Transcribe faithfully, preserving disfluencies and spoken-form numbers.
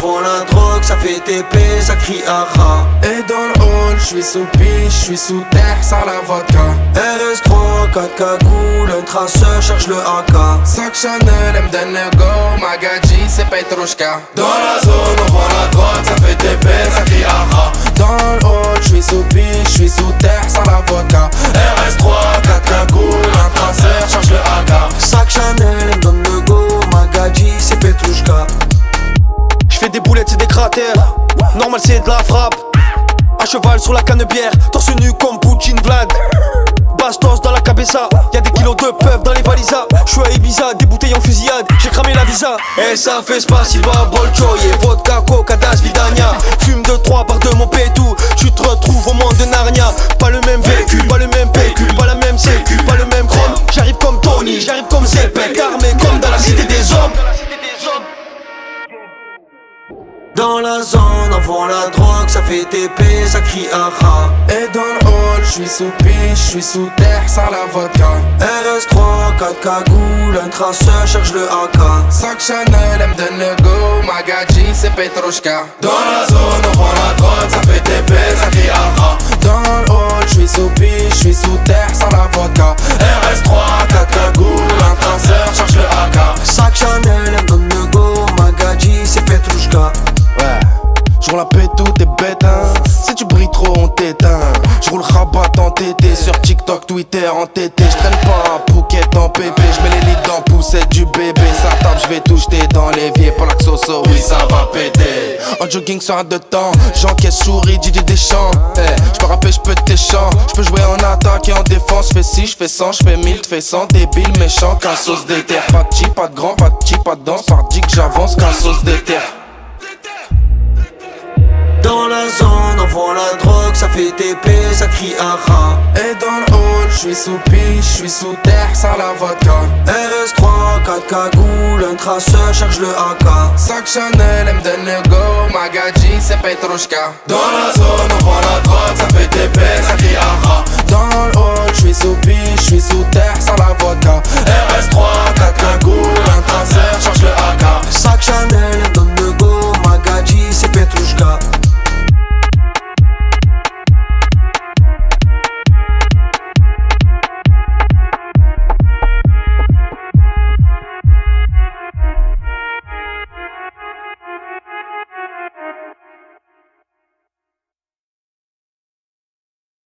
vend la drogue, ça fait T P, ça crie aha. Et dans le hall, j'suis sous piche, j'suis sous terre, sans la vodka. R S trois, quatre cagoules, un traceur cherche le A K. Sac Chanel, elle me donne le go, Magadji, c'est Petrushka. Dans la zone, on vend la drogue, ça fait T P, ça crie aha. Dans le hall, j'suis sous piche, j'suis sous terre, sans la vodka. R S trois, quatre cagoules, un traceur cherche le A K. Sac Chanel, elle me donne le go, Magadji, c'est Petrushka. J'fais des boulettes, c'est des cratères. Normal, c'est de la frappe. À cheval sur la canne-bière, torse nu comme Poutine Vlad. Bastos dans la cabeza, y'a des kilos de puff dans les valisas. J'suis à Ibiza, des bouteilles en fusillade, j'ai cramé la visa. Et ça fait Spasiba, Bolchoye, vodka, coca, das, vidania. Fume de trois par deux mon pétou, tu te retrouves au monde de Narnia. Pas le même véhicule, pas le même pécule, pas la même sécu, pas le même chrome. J'arrive comme Tony, j'arrive comme Zepek, armé comme dans la cité des hommes. Dans la zone, on vend la drogue, ça fait T P, ça crie aha. Et dans le hall, j'suis sous piche, j'suis sous terre, sans la vodka. R S trois, quatre cagoules, un traceur cherche le A K. Sac Chanel, elle me donne le go, Magadji, c'est Petrushka. Dans la zone, on vend la drogue, ça fait T P, ça crie aha. Dans le hall, j'suis sous piche, j'suis sous terre, sans la vodka. R S trois, quatre cagoules, un traceur cherche le A K. Sac Chanel, elle me donne le go, Magadji, c'est Petrushka. Ouais, j'roule la pétou, t'es bête hein. Si tu brilles trop on t'éteint. J'roule rabat en T T, sur TikTok, Twitter en T T. J'traîne pas à Phuket en P P, j'mets les lits dans poussette du bébé. Ça tape, j'vais tout jeter dans l'évier pour la xoso, oui ça va péter. En jogging sur un de temps, j'encaisse souris, Didier Deschamps. Hey, j'peux rapper, j'peux tes chants. J'peux jouer en attaque et en défense. J'fais six, j'fais cent, j'fais mille, j'fais cent. Débile, méchant, qu'un sauce d'éther. Pas de chi, pas de grand, pas de chi, pas de danse. Par dit que j'avance, qu'un sauce d'éther. Dans la zone, on vend la drogue, ça fait T P, ça crie aha. Et dans le hall, j'suis sous piche, j'suis sous terre, sans la vodka. R S trois, quatre cagoules, un traceur cherche le A K. Sac Chanel, elle me donne le go, Magadji, c'est Petrushka. Dans la zone, on vend la drogue, ça fait T P, ça crie aha. Dans le hall, j'suis sous piche, j'suis sous terre, sans la vodka. R S